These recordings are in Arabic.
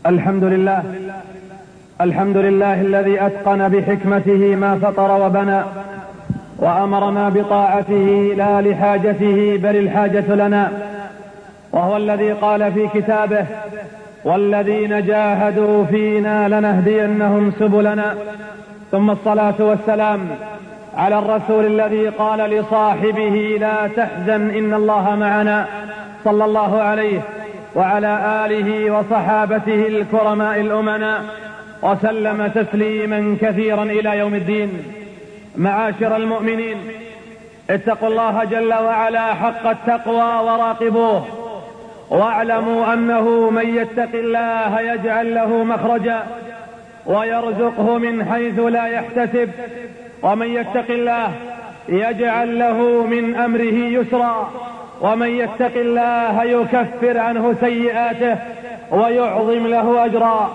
الحمد لله الذي أتقن بحكمته ما فطر وبنى، وأمرنا بطاعته لا لحاجته بل الحاجة لنا، وهو الذي قال في كتابه: والذين جاهدوا فينا لنهدينهم سبلنا. ثم الصلاة والسلام على الرسول الذي قال لصاحبه: لا تحزن إن الله معنا، صلى الله عليه وعلى آله وصحابته الكرماء الأمناء، وسلم تسليما كثيرا إلى يوم الدين. معاشر المؤمنين، اتقوا الله جل وعلا حق التقوى وراقبوه، واعلموا أنه من يتق الله يجعل له مخرجا ويرزقه من حيث لا يحتسب، ومن يتق الله يجعل له من أمره يسرا، ومن يتق الله يكفر عنه سيئاته ويعظم له أجرا.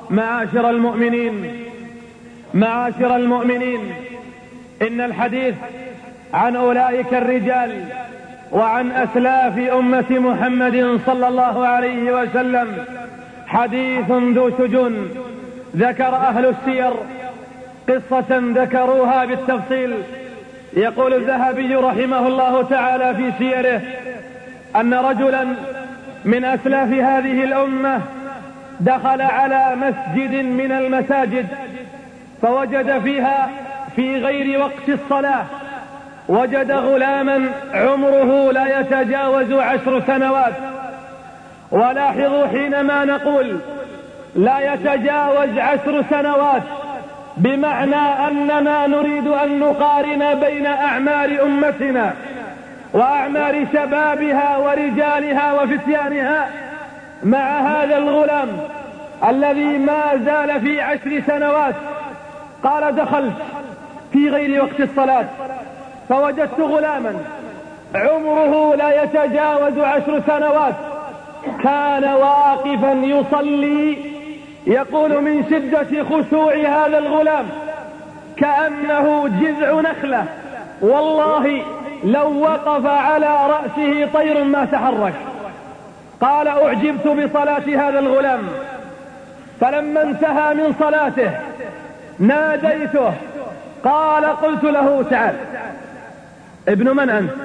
معاشر المؤمنين، إن الحديث عن أولئك الرجال وعن أسلاف أمة محمد صلى الله عليه وسلم حديث ذو سجون. ذكر أهل السير قصة ذكروها بالتفصيل. يقول الذهبي رحمه الله تعالى في سيره أن رجلا من أسلاف هذه الأمة دخل على مسجد من المساجد، فوجد فيها في غير وقت الصلاة وجد غلاما عمره لا يتجاوز 10 سنوات. ولاحظوا حينما نقول لا يتجاوز 10 سنوات بمعنى أننا نريد أن نقارن بين أعمار أمتنا وأعمار شبابها ورجالها وفتيانها مع هذا الغلام الذي ما زال في 10 سنوات. قال: دخلت في غير وقت الصلاة فوجدت غلاما عمره لا يتجاوز 10 سنوات، كان واقفا يصلي. يقول: من شدة خشوع هذا الغلام كأنه جذع نخلة، والله لو وقف على رأسه طير ما تحرك. قال: أعجبت بصلاة هذا الغلام، فلما انتهى من صلاته ناديته. قال: قلت له: تعال، ابن من أنت؟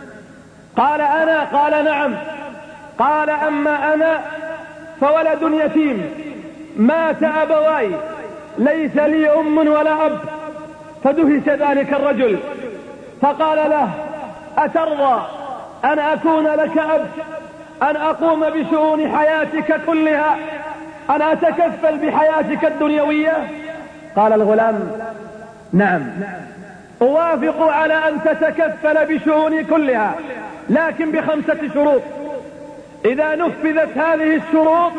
قال: أنا. قال: نعم. قال: أما أنا فولد يتيم، مات أبواي، ليس لي أم ولا أب. فدهش ذلك الرجل فقال له: أترضى أن أكون لك أب، أن أقوم بشؤون حياتك كلها، أن أتكفل بحياتك الدنيوية؟ قال الغلام: نعم، أوافق على أن تتكفل بشؤوني كلها، لكن ب5 شروط. إذا نفذت هذه الشروط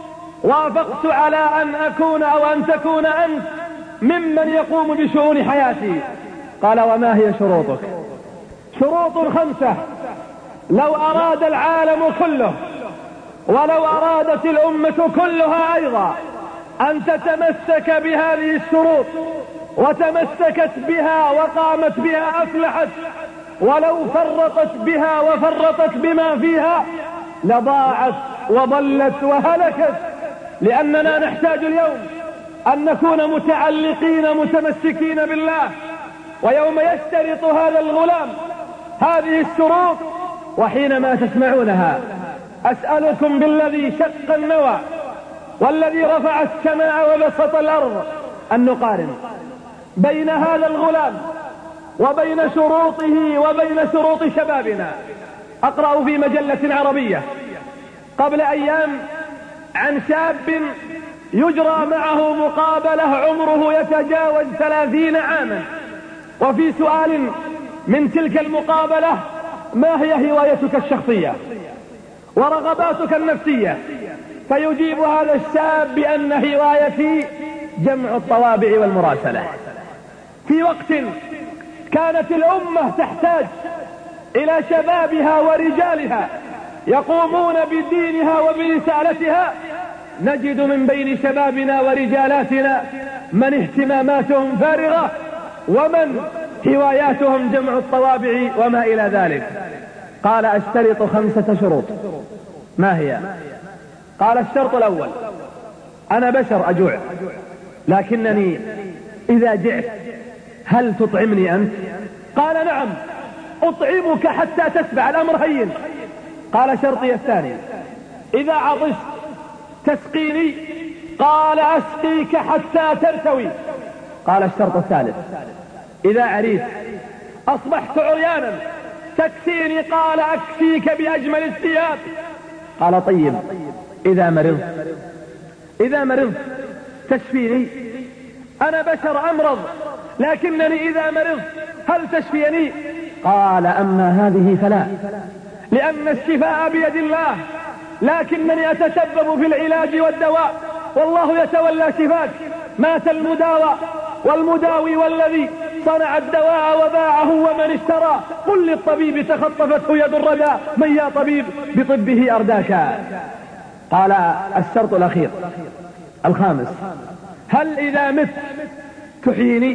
وافقت على أن أكون أو أن تكون أنت ممن يقوم بشؤون حياتي. قال: وما هي شروطك؟ شروط 5 لو أراد العالم كله ولو أرادت الأمة كلها أيضا أن تتمسك بهذه الشروط وتمسكت بها وقامت بها أفلحت، ولو فرطت بها وفرطت بما فيها لضاعت وضلت وهلكت. لأننا نحتاج اليوم أن نكون متعلقين متمسكين بالله. ويوم يشترط هذا الغلام هذه الشروط، وحينما تسمعونها أسألكم بالذي شق النوى والذي رفع السماء وبسط الأرض أن نقارن بين هذا الغلام وبين شروطه وبين شروط شبابنا. أقرأ في مجلة عربية قبل أيام عن شاب يجرى معه مقابلة عمره يتجاوز 30 عاما، وفي سؤال من تلك المقابلة: ما هي هوايتك الشخصية ورغباتك النفسية؟ فيجيب هذا الشاب بأن هوايتي جمع الطوابع والمراسلة. في وقت كانت الأمة تحتاج إلى شبابها ورجالها يقومون بدينها وبرسالتها، نجد من بين شبابنا ورجالاتنا من اهتماماتهم فارغة ومن هواياتهم جمع الطوابع وما إلى ذلك. قال: أشترط 5 شروط. ما هي؟ قال: الشرط الأول أنا بشر أجوع، لكنني إذا جعت هل تطعمني أنت؟ قال نعم أطعمك حتى تشبع، الأمر هين. قال شرطي الثاني إذا عطشت تسقيني؟ قال أسقيك حتى ترتوي. قال الشرط الثالث إذا عريت أصبحت عريانا تكسيني؟ قال أكسيك بأجمل الثياب. قال طيب إذا مرضت تشفيني؟ أنا بشر أمرض، لكنني إذا مرضت هل تشفيني؟ قال أما هذه فلا، لأن الشفاء بيد الله، لكنني أتسبب في العلاج والدواء، والله يتولى شفاك. مات المداوى والمداوي والذي صنع الدواء وباعه ومن اشترى. قل للطبيب تخطفته يد الردى، من يا طبيب بطبه أرداك. قال الشرط الأخير الخامس هل إذا مت تحييني؟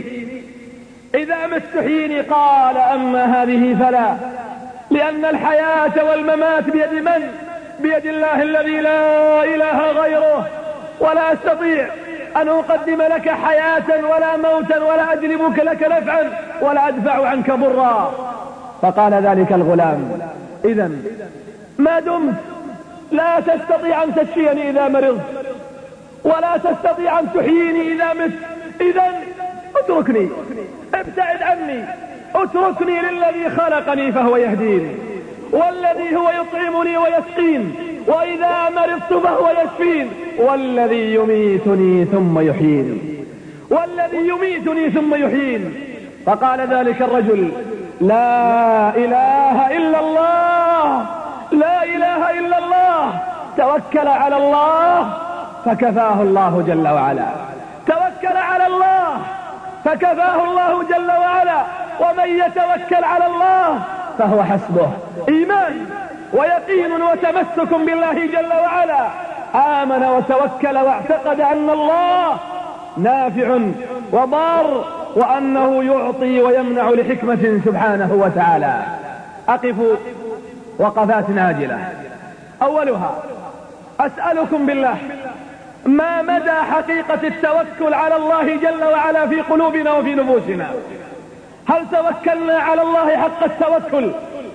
إذا مت تحييني؟ قال أما هذه فلا، لأن الحياة والممات بيد من؟ بيد الله الذي لا إله غيره، ولا أستطيع أن أقدم لك حياة ولا موتا ولا أجلبك لك نفعا ولا أدفع عنك ضرا. فقال ذلك الغلام إذن ما دمت لا تستطيع أن تشفيني إذا مرضت، ولا تستطيع أن تحييني إذا مت، إذن اتركني، ابتعد عني، اتركني للذي خلقني فهو يهدين، والذي هو يطعمني ويسقين، وإذا مرضت فهو يشفين، والذي يميتني ثم يحيين، والذي يميتني ثم يحيين. فقال ذلك الرجل لا إله إلا الله، لا إله إلا الله. توكل على الله فكفاه الله جل وعلا، توكل على الله فكفاه الله جل وعلا. ومن يتوكل على الله فهو حسبه. إيمان ويقين وتمسك بالله جل وعلا. آمن وتوكل واعتقد أن الله نافع وضار، وأنه يعطي ويمنع لحكمة سبحانه وتعالى. أقف وقفات عاجلة. أولها أسألكم بالله ما مدى حقيقة التوكل على الله جل وعلا في قلوبنا وفي نفوسنا؟ هل توكلنا على الله حق التوكل؟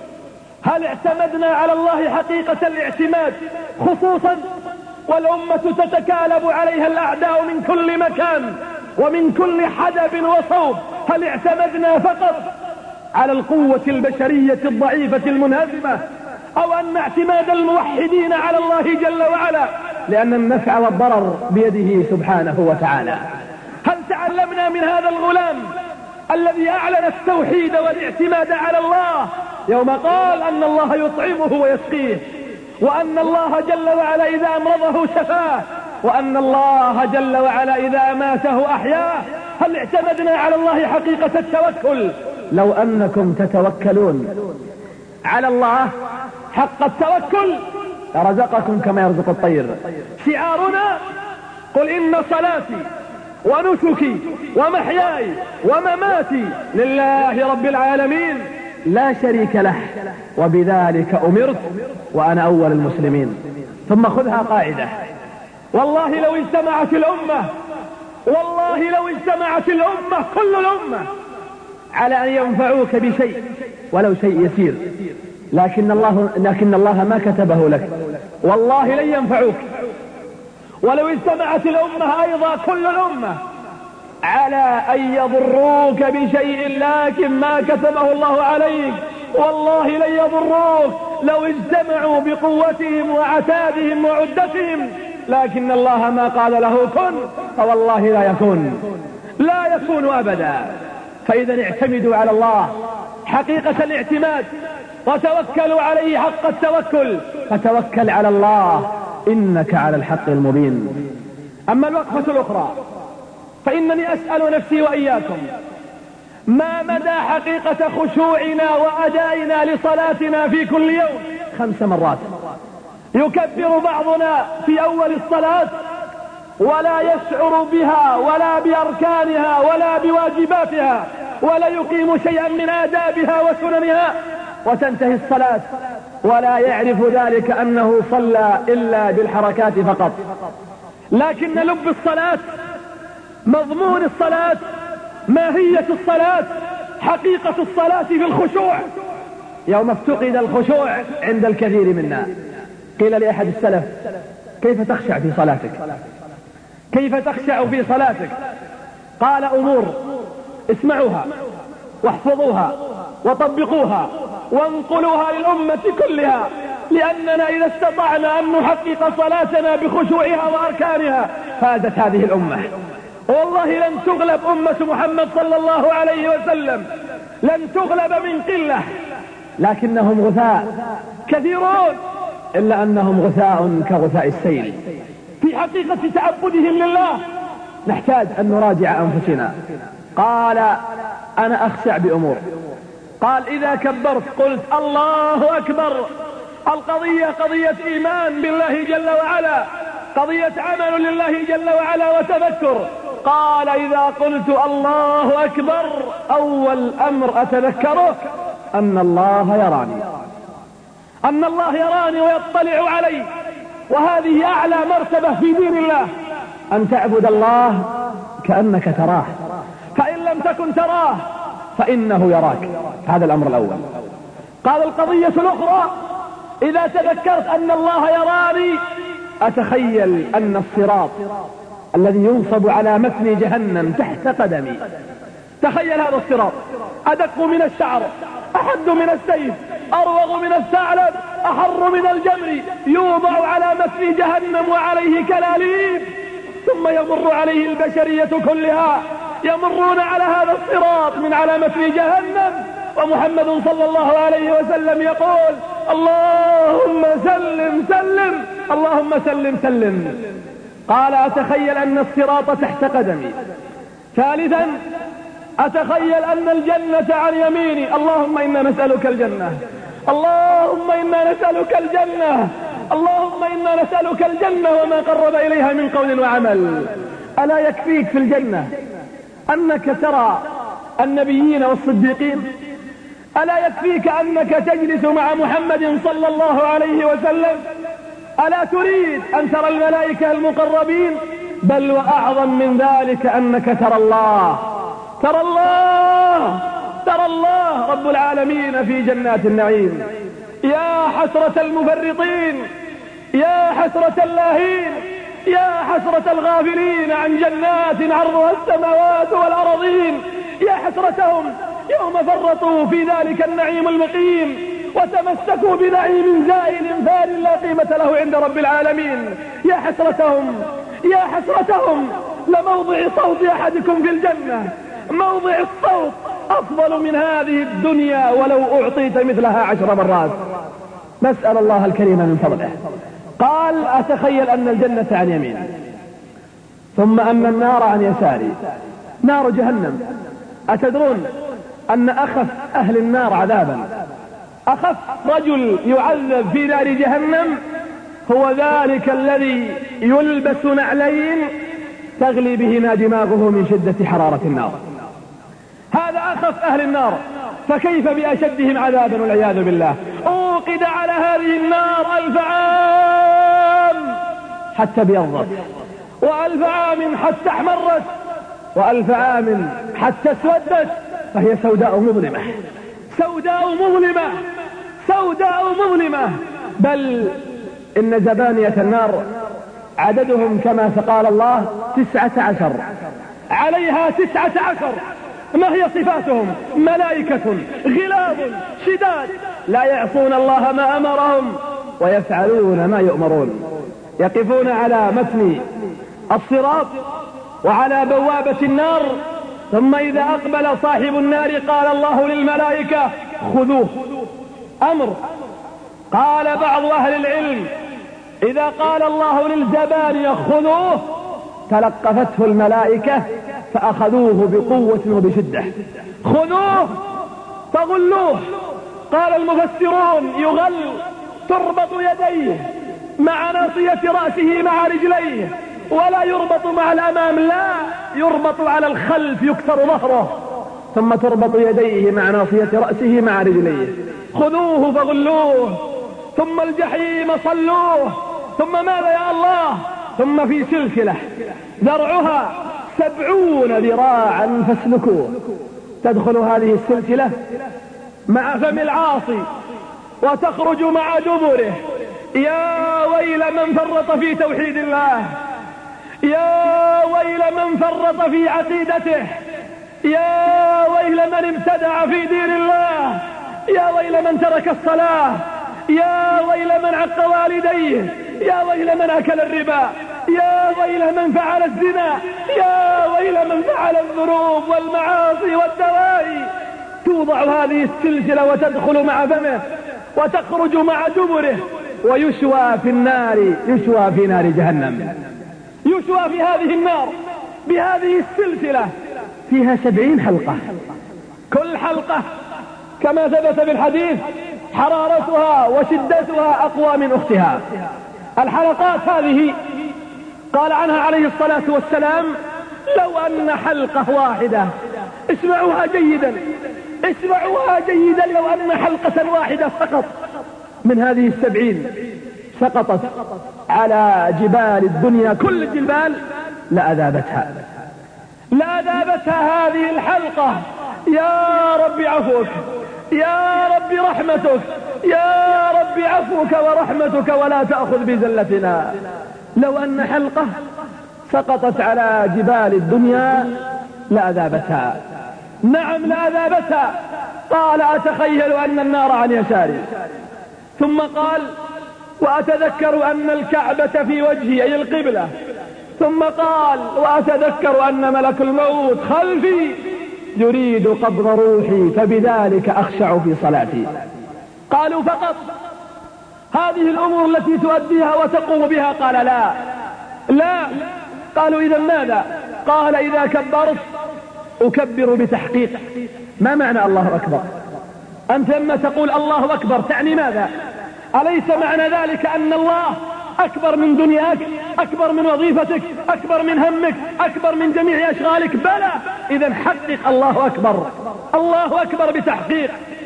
هل اعتمدنا على الله حقيقة الاعتماد؟ خصوصا والأمة تتكالب عليها الأعداء من كل مكان ومن كل حدب وصوب. هل اعتمدنا فقط على القوة البشرية الضعيفة المنهزمة، أو أن اعتماد الموحدين على الله جل وعلا، لأن النفع والضرر بيده سبحانه وتعالى؟ هل تعلمنا من هذا الغلام الذي أعلن التوحيد والاعتماد على الله يوم قال أن الله يطعمه ويسقيه، وأن الله جل وعلا إذا أمرضه شفاه، وأن الله جل وعلا إذا أماته أحياه؟ هل اعتمدنا على الله حقيقة التوكل؟ لو أنكم تتوكلون على الله حق التوكل لرزقكم كما يرزق الطير. شعارنا قل إن صلاتي ونسكي ومحياي ومماتي لله رب العالمين لا شريك له وبذلك أمرت وأنا أول المسلمين. ثم خذها قاعدة، والله لو اجتمعت الأمة، والله لو اجتمعت الأمة كل الأمة على أن ينفعوك بشيء ولو شيء يسير، لكن الله ما كتبه لك، والله لن ينفعوك. ولو اجتمعت الأمة أيضا كل الأمة على أن يضروك بشيء لكن ما كتبه الله عليك، والله لن يضروك لو اجتمعوا بقوتهم وعتادهم وعدتهم، لكن الله ما قال له كن فوالله لا يكون، لا يكون أبدا. فإذا اعتمدوا على الله حقيقة الاعتماد وتوكلوا عليه حق التوكل، فتوكل على الله إنك على الحق المبين. أما الوقفة الأخرى فإنني أسأل نفسي وإياكم ما مدى حقيقة خشوعنا وأدائنا لصلاتنا في كل يوم 5 مرات. يكبر بعضنا في أول الصلاة ولا يشعر بها ولا بأركانها ولا بواجباتها ولا يقيم شيئا من آدابها وسننها، وتنتهي الصلاة ولا يعرف ذلك أنه صلى إلا بالحركات فقط، لكن لب الصلاة، مضمون الصلاة، ماهية الصلاة، حقيقة الصلاة في الخشوع. يوم افتقد الخشوع عند الكثير منا قيل لأحد السلف: كيف تخشع في صلاتك؟ كيف تخشع في صلاتك؟ قال: أمور اسمعوها واحفظوها وطبقوها وانقلوها للأمة كلها، لأننا إذا استطعنا أن نحقق صلاتنا بخشوعها وأركانها فازت هذه الأمة. والله لن تغلب أمة محمد صلى الله عليه وسلم، لن تغلب من قلة، لكنهم غثاء كثيرون، إلا أنهم غثاء كغثاء السيل. في حقيقة تعبدهم لله نحتاج أن نراجع أنفسنا. قال: أنا أخشع بأمور. قال: إذا كبرت قلت الله أكبر، القضية قضية إيمان بالله جل وعلا، قضية عمل لله جل وعلا وتذكر. قال: إذا قلت الله أكبر أول أمر أتذكره أن الله يراني، أن الله يراني ويطلع علي، وهذه أعلى مرتبة في دين الله، أن تعبد الله كأنك تراه، فإن لم تكن تراه فإنه يراك. هذا الأمر الأول. قال: القضية الأخرى: إذا تذكرت أن الله يراني أتخيل أن الصراط الذي ينصب على متن جهنم تحت قدمي، تخيل هذا الصراط أدق من الشعر، أحد من السيف، أروغ من الثعلب، أحر من الجمر، يوضع على متن جهنم وعليه كلاليب، ثم يمر عليه البشرية كلها، يمرون على هذا الصراط من على متن جهنم، ومحمد صلى الله عليه وسلم يقول: اللهم سلم سلم، اللهم سلم سلم. قال: أتخيل أن الصراط تحت قدمي. ثالثا: أتخيل أن الجنة عن يميني، اللهم إنا نسألك الجنة، اللهم إنا نسألك الجنة، اللهم إنا نسألك الجنة وما قرب إليها من قول وعمل. ألا يكفيك في الجنة أنك ترى النبيين والصديقين؟ ألا يكفيك أنك تجلس مع محمد صلى الله عليه وسلم؟ ألا تريد أن ترى الملائكة المقربين؟ بل وأعظم من ذلك أنك ترى الله، ترى الله، ترى الله رب العالمين في جنات النعيم. يا حسرة المفرطين، يا حسرة اللاهين، يا حسرة الغافلين عن جنات عرضها السماوات والأرضين، يا حسرتهم يوم فرطوا في ذلك النعيم المقيم وتمسكوا بنعيم زائل فان لا قيمة له عند رب العالمين. يا حسرتهم، يا حسرتهم لموضع صوت أحدكم في الجنة، موضع الصوت أفضل من هذه الدنيا ولو أعطيت مثلها 10 مرات. نسأل الله الكريم من فضله. قال: أتخيل أن الجنة عن يمين، ثم أن النار عن يساري، نار جهنم. أتدرون أن أخف أهل النار عذابا، أخف رجل يعذب في نار جهنم هو ذلك الذي يلبس نعلين تغلي بهما دماغه من شدة حرارة النار. هذا أخف أهل النار، فكيف بأشدهم عذابا والعياذ بالله. أوقد على هذه النار 1000 عام حتى ابيضت، و1000 عام حتى احمرت، و1000 عام حتى اسودت، فهي سوداء مظلمة، سوداء مظلمة، سوداء مظلمة. بل إن زبانية النار عددهم كما قال الله 19، عليها 19. ما هي صفاتهم؟ ملائكة غلاظ شداد لا يعصون الله ما أمرهم ويفعلون ما يؤمرون. يقفون على متن الصراط وعلى بوابة النار، ثم إذا أقبل صاحب النار قال الله للملائكة: خذوه. أمر. قال بعض أهل العلم: إذا قال الله للزبانية خذوه تلقفته الملائكة فأخذوه بقوة وبشدة. خذوه فغلوه. قال المفسرون: يغل، تربط يديه مع ناصية رأسه مع رجليه، ولا يربط مع الأمام، لا يربط على الخلف يكسر ظهره، ثم تربط يديه مع ناصية رأسه مع رجليه. خذوه فغلوه، ثم الجحيم صلوه، ثم ماذا يا الله؟ ثم في سلسلة ذرعها 70 ذراعا فاسلكوه. تدخل هذه السلسلة مع فم العاصي وتخرج مع دبره. يا ويل من فرط في توحيد الله، يا ويل من فرط في عقيدته، يا ويل من ابتدع في دين الله، يا ويل من ترك الصلاة، يا ويل من عق والديه، يا ويل من أكل الربا، يا ويل من فعل الزنا، يا ويل من فعل الذنوب والمعاصي والدواعي. توضع هذه السلسلة وتدخل مع فمه وتخرج مع دبره ويشوى في النار، يشوى في نار جهنم، يشوى في هذه النار بهذه السلسلة. فيها 70 حلقة، كل حلقة كما ثبت بالحديث حرارتها وشدتها أقوى من أختها. الحلقات هذه قال عنها عليه الصلاة والسلام: لو أن حلقة واحدة، اسمعوها جيدا، اسمعوها جيدا، لو أن حلقة واحدة فقط من هذه 70 سقطت على جبال الدنيا، كل الجبال لأذابتها، لأذابتها هذه الحلقة. يا رب عفوك، يا رب رحمتك، يا رب عفوك ورحمتك ولا تأخذ بزلتنا. لو أن حلقة سقطت على جبال الدنيا لأذابتها، نعم لأذابتها. قال: أتخيل أن النار عن يساري. ثم قال: وأتذكر أن الكعبة في وجهي، أي القبلة. ثم قال: وأتذكر أن ملك الموت خلفي يريد قبض روحي، فبذلك أخشع في صلاتي. قالوا: فقط هذه الأمور التي تؤديها وتقوم بها؟ قال: لا لا. قالوا: إذا ماذا؟ قال: إذا كبرت أكبر بتحقيق. ما معنى الله أكبر؟ أنت لما تقول الله أكبر تعني ماذا؟ أليس معنى ذلك أن الله أكبر من دنياك، أكبر من وظيفتك، أكبر من همك، أكبر من جميع أشغالك؟ بلى. إذا حقق الله أكبر، الله أكبر بتحقيق.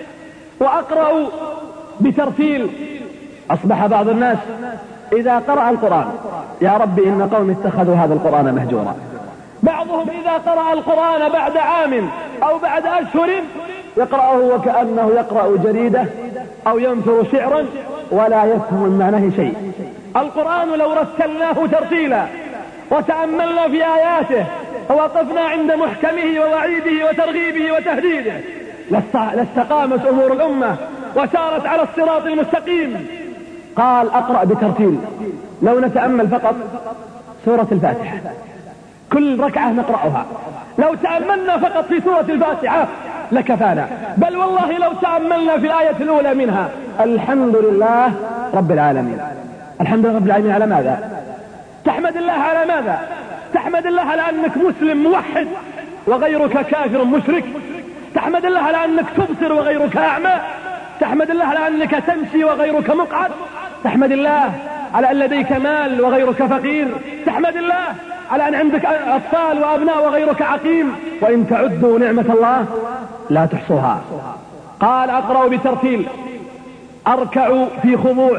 وأقرأ بترتيل. أصبح بعض الناس إذا قرأ القرآن: يا رب إن قوم اتخذوا هذا القرآن مهجورا. بعضهم إذا قرأ القرآن بعد عام أو بعد أشهر يقرأه وكأنه يقرأ جريدة أو ينثر شعرا ولا يفهم من معناه شيء. القرآن لو رتلناه ترتيلا وتأملنا في آياته ووقفنا عند محكمه ووعيده وترغيبه وتهديده لاستقامت أمور الأمة وسارت على الصراط المستقيم. قال: أقرأ بترتيل. لو نتأمل فقط سورة الفاتحة، كل ركعة نقرأها، لو تأملنا فقط في سورة الفاتحة لكفانا. بل والله لو تأملنا في الآية الأولى منها: الحمد لله رب العالمين. الحمد لله رب العالمين على ماذا؟ تحمد الله على ماذا؟ تحمد الله على أنك مسلم موحد وغيرك كافر مشرك. تحمد الله على أنك تبصر وغيرك أعمى. تحمد الله على أنك تمشي وغيرك مقعد. تحمد الله على أن لديك مال وغيرك فقير. تحمد الله على أن عندك أطفال وأبناء وغيرك عقيم. وإن تعدوا نعمة الله لا تحصوها. قال: أقرأ بترتيل، أركع في خضوع،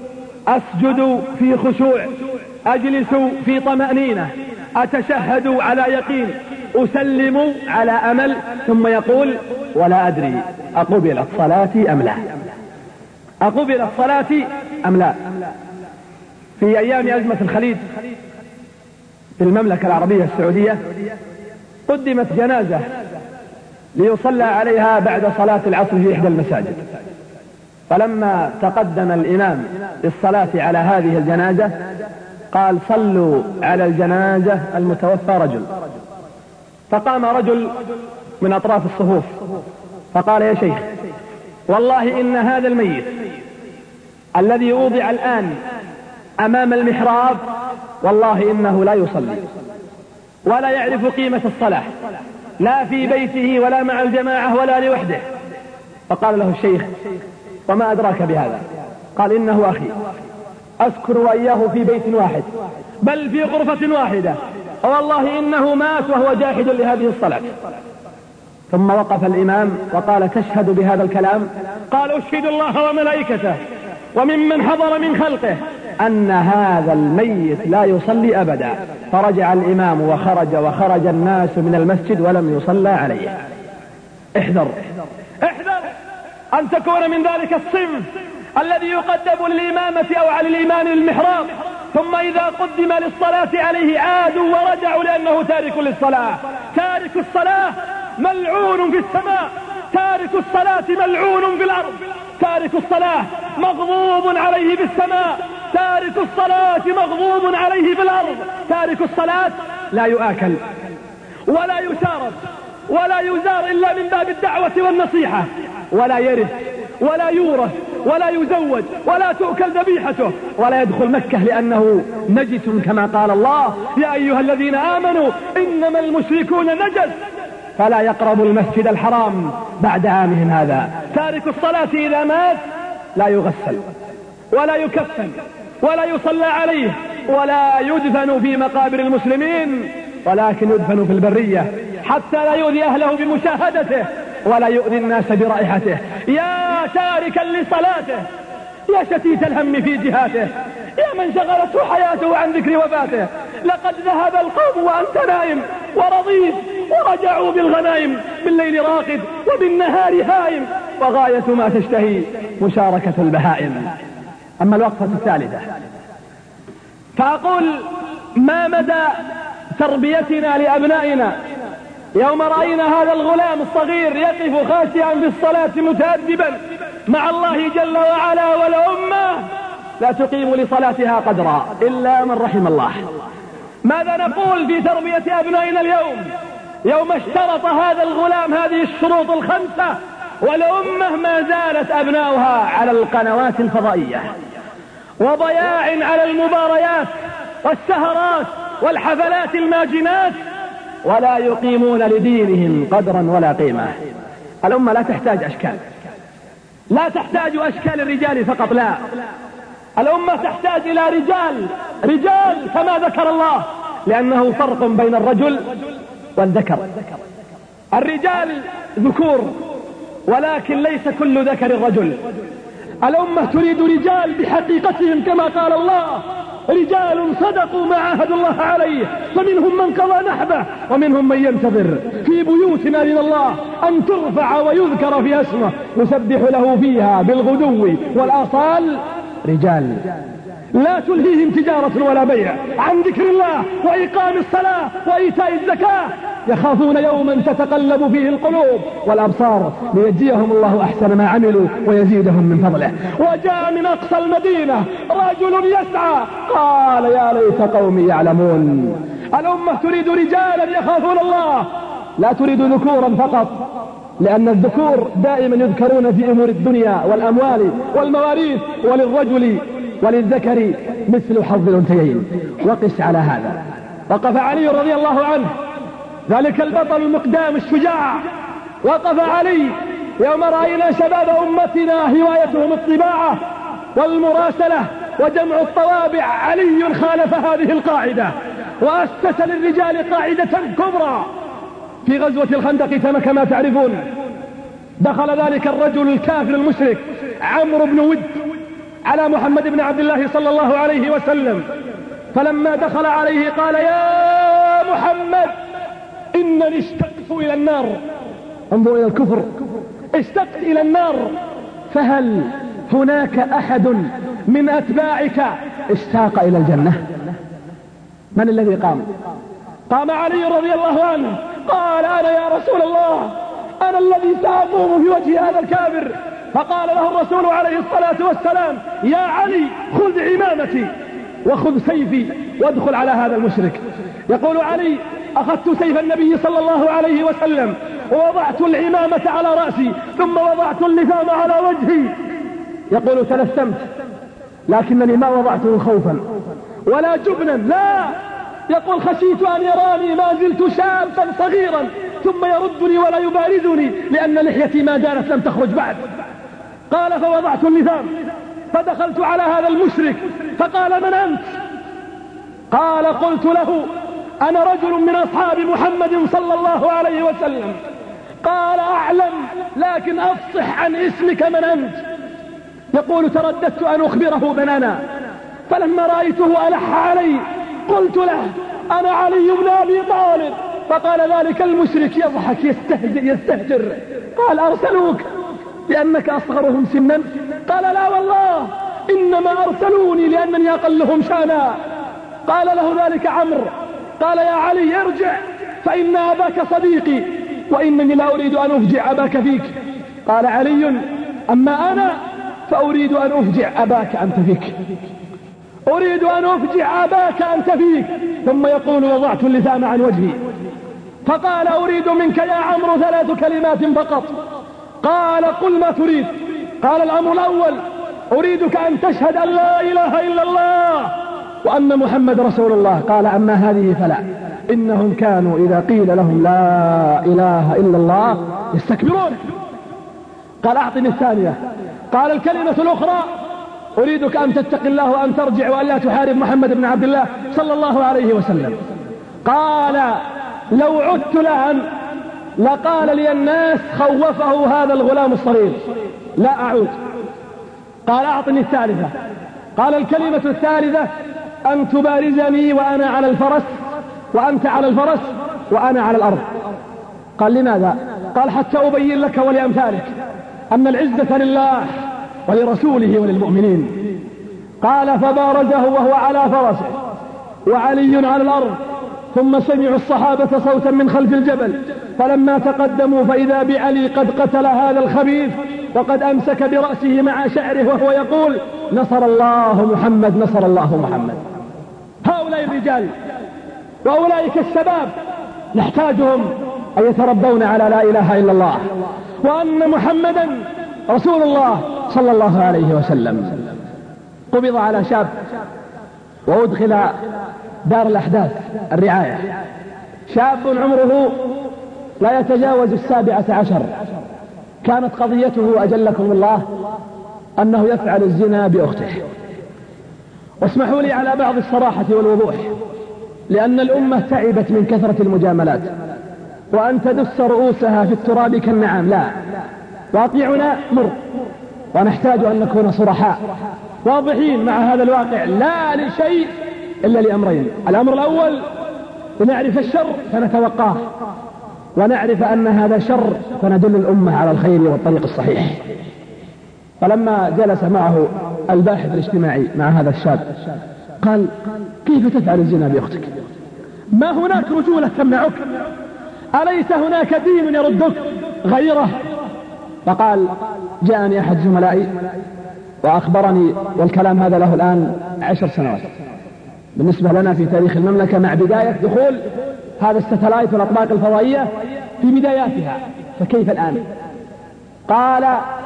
أسجد في خشوع، أجلس في طمأنينة، أتشهد على يقين، أسلم على أمل. ثم يقول: ولا أدري أقبلت صلاتي أم لا، أقبلت صلاتي أم لا. في أيام أزمة الخليج في المملكة العربية السعودية قدمت جنازة ليصلى عليها بعد صلاة العصر في إحدى المساجد. فلما تقدم الإمام للصلاة على هذه الجنازة قال: صلوا على الجنازة المتوفى رجل. فقام رجل من أطراف الصفوف فقال: يا شيخ، والله إن هذا الميت الذي وضع الآن أمام المحراب والله إنه لا يصلي ولا يعرف قيمة الصلاة، لا في بيته ولا مع الجماعة ولا لوحده. فقال له الشيخ: وما أدراك بهذا؟ قال: إنه أخي، أسكن وإياه في بيت واحد بل في غرفة واحدة، والله إنه مات وهو جاحد لهذه الصلاة. ثم وقف الإمام وقال: تشهد بهذا الكلام؟ قال: أشهد الله وملائكته وممن حضر من خلقه أن هذا الميت لا يصلي أبدا. فرجع الإمام وخرج الناس من المسجد ولم يصلى عليه. احذر أن تكون من ذلك الصنف الذي يقدم للإمامة أو على الإمام للمحراب، ثم إذا قدم للصلاة عليه عادوا ورجعوا لأنه تارك للصلاة. تارك الصلاة ملعون في السماء، تارك الصلاة ملعون في الأرض، تارك الصلاة مغضوب عليه في السماء، تارك الصلاة مغضوب عليه في الأرض. تارك الصلاة لا يؤكل ولا يشارب ولا يزار إلا من باب الدعوة والنصيحة، ولا يرث ولا يورث ولا يزوج ولا تؤكل ذبيحته، ولا يدخل مكة لأنه نجس كما قال الله: يا أيها الذين آمنوا إنما المشركون نجس فلا يقربوا المسجد الحرام بعد عامهم هذا. تارك الصلاة إذا مات لا يغسل ولا يكفن ولا يصلى عليه ولا يدفن في مقابر المسلمين، ولكن يدفن في البرية حتى لا يؤذي أهله بمشاهدته ولا يؤذي الناس برائحته. يا تاركا لصلاته، يا شتيت الهم في جهاته، يا من شغلته حياته عن ذكر وفاته، لقد ذهب القوم وأنت نائم ورضيت، ورجعوا بالغنائم، بالليل راقد وبالنهار هائم، وغاية ما تشتهي مشاركة البهائم. أما الوقفة الثالثة فأقول: ما مدى تربيتنا لأبنائنا يوم رأينا هذا الغلام الصغير يقف خاشعا في الصلاة متأدبا مع الله جل وعلا، والأمة لا تقيم لصلاتها قدرا إلا من رحم الله. ماذا نقول في تربية أبنائنا اليوم يوم اشترط هذا الغلام هذه الشروط الخمسة، والأمة ما زالت أبناؤها على القنوات الفضائية، وضياع على المباريات والسهرات والحفلات الماجنات، ولا يقيمون لدينهم قدرا ولا قيمة. الأمة لا تحتاج أشكال، لا تحتاج أشكال الرجال فقط، لا، الأمة تحتاج إلى رجال كما ذكر الله، لأنه فرق بين الرجل والذكر. الرجال ذكور ولكن ليس كل ذكر الرجل. الأمة تريد رجال بحقيقتهم كما قال الله: رجال صدقوا ما عاهدوا الله عليه، فمنهم من قضى نحبه ومنهم من ينتظر. في بيوتنا من الله أن ترفع ويذكر فيها اسمه يسبح له فيها بالغدو والآصال رجال لا تلهيهم تجارة ولا بيع عن ذكر الله وإقام الصلاة وإيتاء الزكاة، يخافون يوما تتقلب فيه القلوب والأبصار ليجزيهم الله أحسن ما عملوا ويزيدهم من فضله. وجاء من أقصى المدينة رجل يسعى قال: يا ليت قومي يعلمون. الأمة تريد رجالا يخافون الله، لا تريد ذكورا فقط، لأن الذكور دائما يذكرون في أمور الدنيا والأموال والمواريث، وللرجل وللذكر مثل حظ الأنثيين. وقس على هذا وقف علي رضي الله عنه، ذلك البطل المقدام الشجاع، وقف علي يوم رأينا شباب أمتنا هوايتهم الطباعة والمراسلة وجمع الطوابع. علي خالف هذه القاعدة وأسس للرجال قاعدة كبرى في غزوة الخندق كما تعرفون. دخل ذلك الرجل الكافر المشرك عمرو بن ود على محمد بن عبد الله صلى الله عليه وسلم، فلما دخل عليه قال: يا محمد إنني اشتقت إلى النار. انظر إلى الكفر، اشتقت إلى النار، فهل هناك أحد من أتباعك اشتاق إلى الجنة؟ من الذي قام علي رضي الله عنه قال: أنا يا رسول الله، أنا الذي سأقوم في وجه هذا الكافر. فقال له الرسول عليه الصلاة والسلام: يا علي خذ عمامتي وخذ سيفي وادخل على هذا المشرك. يقول علي: أخذت سيف النبي صلى الله عليه وسلم ووضعت العمامة على رأسي ثم وضعت اللثام على وجهي. يقول: تلثمت لكنني ما وضعته خوفا ولا جبنا، لا، يقول: خشيت أن يراني ما زلت شابا صغيرا ثم يردني ولا يبارزني لأن لحيتي ما زالت لم تخرج بعد. قال: فوضعت اللثام فدخلت على هذا المشرك فقال: من أنت؟ قال: قلت له: أنا رجل من أصحاب محمد صلى الله عليه وسلم. قال: أعلم، لكن أفصح عن اسمك، من أنت؟ يقول ترددت أن أخبره بنانا، فلما رأيته ألح علي قلت له أنا علي بن أبي طالب. فقال ذلك المشرك يضحك يستهتر، قال أرسلوك لأنك أصغرهم سنا؟ قال لا والله، إنما أرسلوني لأنني أقلهم شانا. قال له ذلك عمرو، قال يا علي ارجع فإن أباك صديقي وإنني لا أريد أن أفجع أباك فيك. قال علي أما أنا فأريد أن أفجع أباك أنت فيك، أريد أن أفجع أباك أنت فيك. ثم يقول وضعت اللثام عن وجهي فقال أريد منك يا عمرو 3 كلمات فقط. قال قل ما تريد. قال الأمر الأول أريدك أن تشهد أن لا إله إلا الله وأن محمد رسول الله. قال أما هذه فلا، إنهم كانوا إذا قيل لهم لا إله إلا الله يستكبرون. قال أعطني الثانية. قال الكلمة الأخرى أريدك أن تتق الله وأن ترجع وأن لا تحارب محمد بن عبد الله صلى الله عليه وسلم. قال لو عدت الآن لقال لي الناس خوفه هذا الغلام الصغير، لا أعود. قال أعطني الثالثة. قال الكلمة الثالثة أن تبارزني وأنا على الفرس وأنت على الفرس وأنا على الأرض. قال لماذا؟ قال حتى أبين لك ولأمثالك أن العزة لله ولرسوله وللمؤمنين. قال فبارزه وهو على فرسه وعلي على الأرض، ثم سمعوا الصحابة صوتا من خلف الجبل، فلما تقدموا فإذا بعلي قد قتل هذا الخبيث وقد أمسك برأسه مع شعره وهو يقول نصر الله محمد، نصر الله محمد. هؤلاء الرجال وأولئك الشباب نحتاجهم أن يتربون على لا إله إلا الله وأن محمدا رسول الله صلى الله عليه وسلم. قبض على شاب وأدخل دار الأحداث الرعاية، شاب عمره لا يتجاوز 17. كانت قضيته أجلكم الله أنه يفعل الزنا بأخته. واسمحوا لي على بعض الصراحة والوضوح، لأن الأمة تعبت من كثرة المجاملات وأن تدس رؤوسها في التراب كالنعام. لا، واقعنا مر ونحتاج أن نكون صرحاء واضحين مع هذا الواقع، لا لشيء إلا لأمرين. الأمر الأول لنعرف الشر فنتوقاه، ونعرف أن هذا شر فندل الأمة على الخير والطريق الصحيح. فلما جلس معه الباحث الاجتماعي مع هذا الشاب قال كيف تفعل الزنا بأختك؟ ما هناك رجولة تمنعك؟ أليس هناك دين يردك غيره؟ فقال جاءني أحد زملائي وأخبرني، والكلام هذا له الآن 10 سنوات بالنسبة لنا في تاريخ المملكة، مع بداية دخول هذا الستلايت والأطباق الفضائية في بداياتها، فكيف الآن؟ قال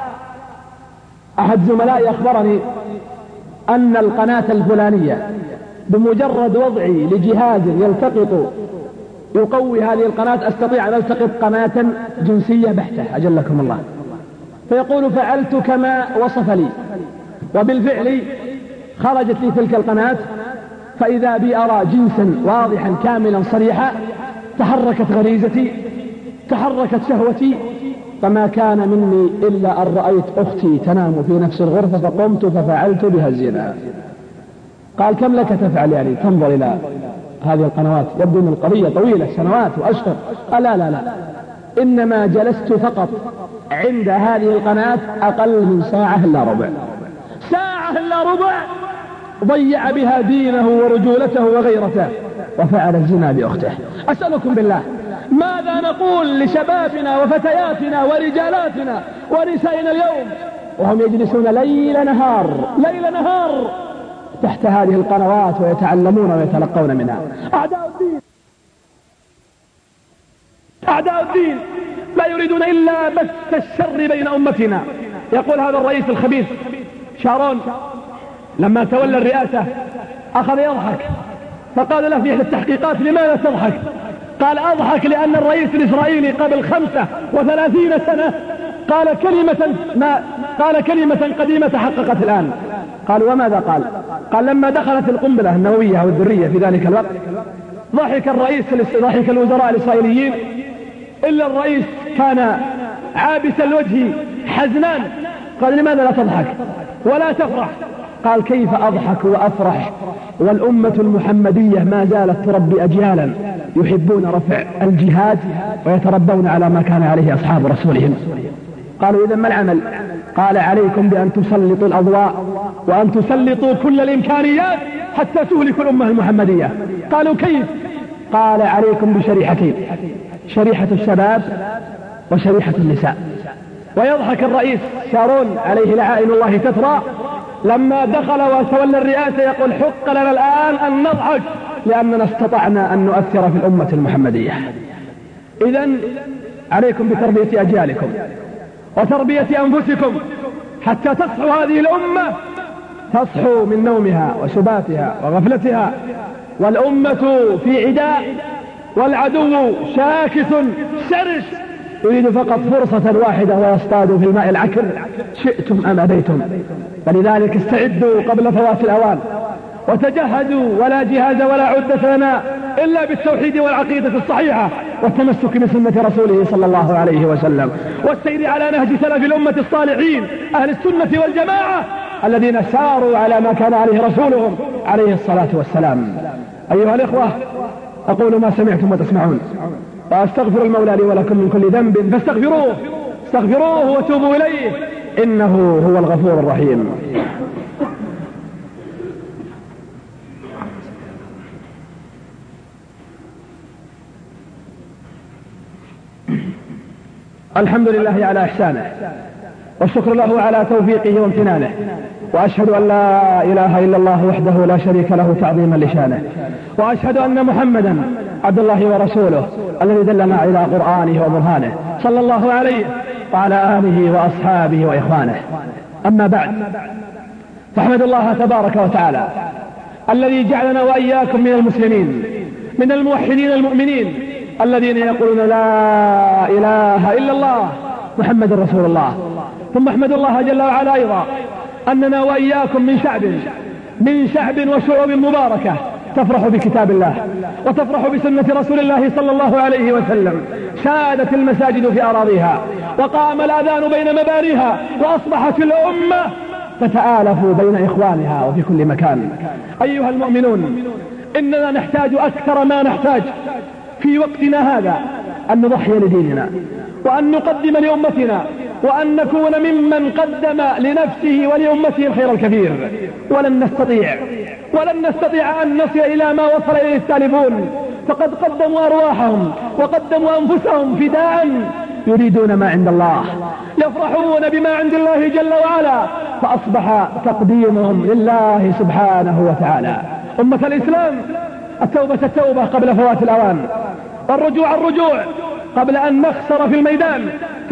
أحد زملائي أخبرني أن القناة الفلانية بمجرد وضعي لجهاز يلتقط يقوي هذه القناة أستطيع أن ألتقط قناة جنسية بحتة أجلكم الله. فيقول فعلت كما وصف لي، وبالفعل خرجت لي تلك القناة، فإذا بي أرى جنسا واضحا كاملا صريحا، تحركت غريزتي، تحركت شهوتي، فما كان مني إلا أن رأيت أختي تنام في نفس الغرفة فقمت ففعلت بها الزنا. قال كم لك تفعل يعني تنظر إلى هذه القنوات؟ يبدو أن القضية طويلة سنوات وأشهر. قال لا لا لا، إنما جلست فقط عند هذه القناة أقل من ساعة إلا ربع، ساعة إلا ربع ضيع بها دينه ورجولته وغيرته وفعل الزنا بأخته. أسألكم بالله ماذا نقول لشبابنا وفتياتنا ورجالاتنا ونسائنا اليوم وهم يجلسون ليل نهار تحت هذه القنوات ويتعلمون ويتلقون منها؟ أعداء الدين لا يريدون إلا بث الشر بين أمتنا. يقول هذا الرئيس الخبيث شارون لما تولى الرئاسة أخذ يضحك، فقال له في إحدى التحقيقات لماذا تضحك؟ قال أضحك لأن الرئيس الإسرائيلي قبل 35 سنة قال كلمة قديمة تحققت الآن. قال وماذا قال؟ قال لما دخلت القنبلة النووية أو الذرية في ذلك الوقت ضحك الوزراء الإسرائيليين، إلا الرئيس كان عابس الوجه حزنان. قال لماذا لا تضحك؟ ولا تفرح. قال كيف أضحك وأفرح والأمة المحمدية ما زالت تربي أجيالا يحبون رفع الجهاد ويتربون على ما كان عليه أصحاب رسولهم. قالوا إذن ما العمل؟ قال عليكم بأن تسلطوا الأضواء وأن تسلطوا كل الإمكانيات حتى تهلكوا الأمة المحمدية. قالوا كيف؟ قال عليكم بشريحتين، شريحة الشباب وشريحة النساء. ويضحك الرئيس شارون عليه لعائن الله تترى لما دخل وتولى الرئاسة يقول حق لنا الآن أن نضحك لأننا استطعنا أن نؤثر في الأمة المحمدية. إذن عليكم بتربية أجيالكم وتربية أنفسكم حتى تصحو هذه الأمة، تصحو من نومها وسباتها وغفلتها، والأمة في عداء والعدو شاكس شرس يريد فقط فرصة واحدة ويصطاد في الماء العكر شئتم أم أبيتم. فلذلك استعدوا قبل فوات الأوان وتجهزوا، ولا جهاز ولا عدة لنا إلا بالتوحيد والعقيدة الصحيحة والتمسك بسنة رسوله صلى الله عليه وسلم والسير على نهج سلف الأمة الصالحين أهل السنة والجماعة الذين ساروا على ما كان عليه رسولهم عليه الصلاة والسلام. أيها الإخوة، أقول ما سمعتم وتسمعون وأستغفر المولى لي ولكم من كل ذنب فاستغفروه، استغفروه وتوبوا إليه إنه هو الغفور الرحيم. الحمد لله على إحسانه والشكر له على توفيقه وامتنانه، وأشهد أن لا إله إلا الله وحده لا شريك له تعظيما لشانه، وأشهد أن محمدا عبد الله ورسوله الذي دلنا إلى قرآنه وبرهانه صلى الله عليه وعلى آله وأصحابه وإخوانه. أما بعد، فاحمد الله تبارك وتعالى الذي جعلنا وإياكم من المسلمين من الموحدين المؤمنين الذين يقولون لا إله إلا الله محمد رسول الله. ثم احمد الله جل وعلا أيضا أننا وإياكم من شعب وشعوب مباركة تفرح بكتاب الله وتفرح بسنة رسول الله صلى الله عليه وسلم. شادت المساجد في أراضيها وقام الأذان بين مباريها وأصبحت الأمة تتآلف بين إخوانها وفي كل مكان. أيها المؤمنون، إننا نحتاج أكثر ما نحتاج في وقتنا هذا أن نضحي لديننا وأن نقدم لأمتنا وأن نكون ممن قدم لنفسه ولأمته الخير الكثير. ولن نستطيع أن نصل إلى ما وصل إليه السالفون، فقد قدموا أرواحهم وقدموا أنفسهم فداء يريدون ما عند الله، يفرحون بما عند الله جل وعلا، فأصبح تقديمهم لله سبحانه وتعالى. أمة الإسلام، التوبة قبل فوات الأوان، والرجوع قبل أن نخسر في الميدان،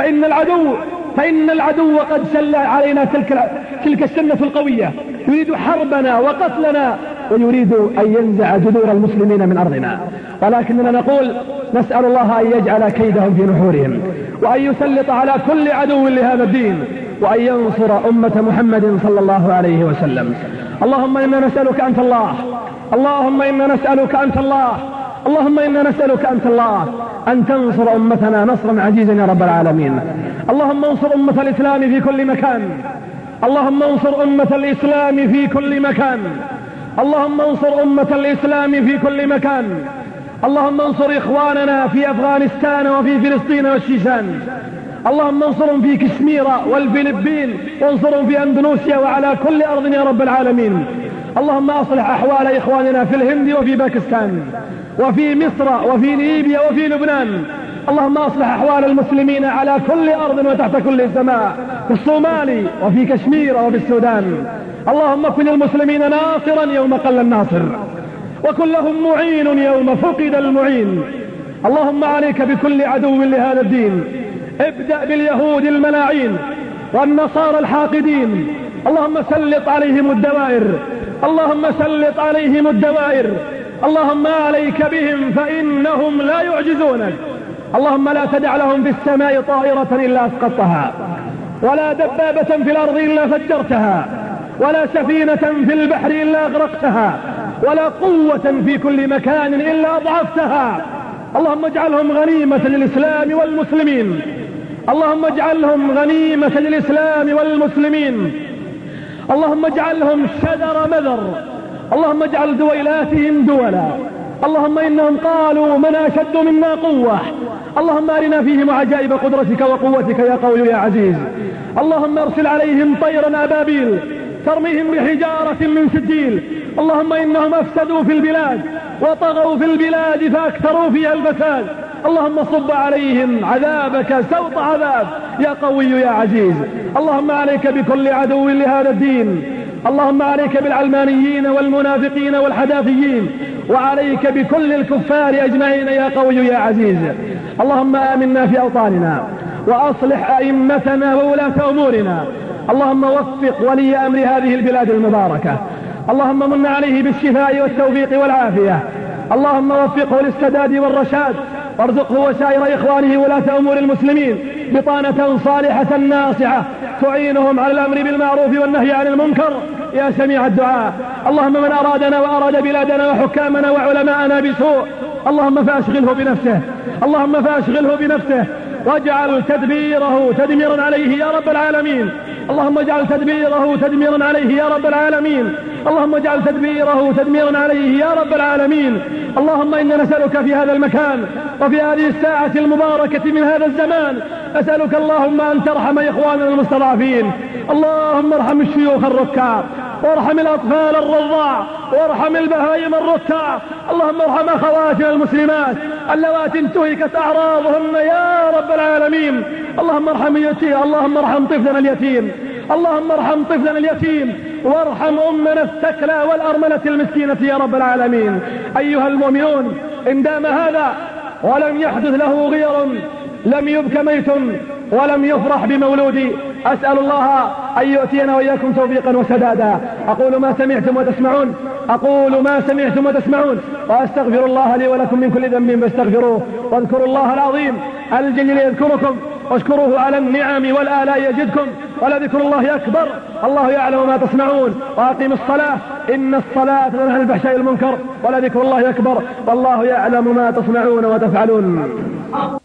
فإن العدو قد سل علينا تلك السنة القوية، يريد حربنا وقتلنا ويريد أن ينزع جذور المسلمين من أرضنا. ولكننا نقول نسأل الله أن يجعل كيدهم في نحورهم، وأن يسلط على كل عدو لهذا الدين، وأن ينصر أمة محمد صلى الله عليه وسلم. اللهم إنا نسألك أنت الله، اللهم إنا نسألك أنت الله، اللهم إنا نسألك أنت الله أن تنصر أمتنا نصرا عزيزا يا رب العالمين. اللهم انصر أمة الإسلام في كل مكان، اللهم انصر أمة الإسلام في كل مكان، اللهم انصر أمة الإسلام في كل مكان. اللهم انصر إخواننا في أفغانستان وفي فلسطين والشيشان، اللهم انصرهم في كشمير والفلبين، وانصرهم في أندونيسيا وعلى كل أرض يا رب العالمين. اللهم أصلح أحوال إخواننا في الهند وفي باكستان وفي مصر وفي ليبيا وفي لبنان. اللهم أصلح أحوال المسلمين على كل أرض وتحت كل سماء، في الصومال وفي كشمير وفي السودان. اللهم كن المسلمين ناصرا يوم قل الناصر، وكن لهم معين يوم فقد المعين. اللهم عليك بكل عدو لهذا الدين، ابدأ باليهود الملاعين والنصارى الحاقدين. اللهم سلط عليهم الدوائر، اللهم سلط عليهم الدوائر. اللهم عليك بهم فإنهم لا يعجزونك. اللهم لا تدع لهم في السماء طائرة إلا أسقطتها، ولا دبابة في الأرض إلا فجرتها، ولا سفينة في البحر إلا أغرقتها، ولا قوة في كل مكان إلا أضعفتها. اللهم اجعلهم غنيمة للإسلام والمسلمين، اللهم اجعلهم غنيمة للإسلام والمسلمين. اللهم اجعلهم شذر مذر، اللهم اجعل دويلاتهم دولا، اللهم إنهم قالوا من أشد منا قوة، اللهم أرنا فيهم عجائب قدرتك وقوتك يا قوي يا عزيز. اللهم ارسل عليهم طيرا أبابيل ترميهم بحجارة من سجيل، اللهم إنهم أفسدوا في البلاد وطغوا في البلاد فأكثروا فيها الفساد، اللهم صب عليهم عذابك سوط عذاب يا قوي يا عزيز. اللهم عليك بكل عدو لهذا الدين، اللهم عليك بالعلمانيين والمنافقين والحداثيين، وعليك بكل الكفار أجمعين يا قوي يا عزيز. اللهم آمنا في أوطاننا وأصلح أئمتنا وولاة أمورنا، اللهم وفق ولي أمر هذه البلاد المباركة، اللهم من عليه بالشفاء والتوفيق والعافية، اللهم وفقه للسداد والرشاد، وارزقه وسائر إخوانه ولاة أمور المسلمين بطانة صالحة ناصعة تعينهم على الأمر بالمعروف والنهي عن المنكر يا سميع الدعاء. اللهم من أرادنا وأراد بلادنا وحكامنا وعلماءنا بسوء اللهم فأشغله بنفسه، اللهم فأشغله بنفسه واجعل تدبيره تدميرا عليه يا رب العالمين، اللهم اجعل تدبيره تدميرا عليه يا رب العالمين، اللهم اجعل تدبيره تدميرا عليه يا رب العالمين. اللهم إنا نسألك في هذا المكان وفي هذه الساعة المباركة من هذا الزمان، أسألك اللهم أن ترحم إخواننا المستضعفين، اللهم ارحم الشيوخ الركع، وارحم الأطفال الرضاع، وارحم البهائم الركع، اللهم ارحم أخواتنا المسلمات اللواتي انتهكت أعراضهن يا رب العالمين. اللهم ارحم اليتيم، اللهم ارحم طفلنا اليتيم، اللهم ارحم طفلنا اليتيم، وارحم أمنا الثكلى والأرملة المسكينة يا رب العالمين. أيها المؤمنون، إن دام هذا ولم يحدث له غير لم يبك ميت ولم يفرح بمولودي، أسأل الله أن يؤتينا وإياكم توفيقا وسدادا. أقول ما سمعتم وتسمعون، أقول ما سمعتم وتسمعون، وأستغفر الله لي ولكم من كل ذنب فاستغفروه، واذكروا الله العظيم الجليل يذكركم، واشكروه على النعم والآلاء يجدكم، ولذكر الله أكبر، الله يعلم ما تصنعون. وأقيموا الصلاة إن الصلاة تنهى عن الفحشاء والمنكر، ولذكر الله أكبر، والله يعلم ما تصنعون وتفعلون.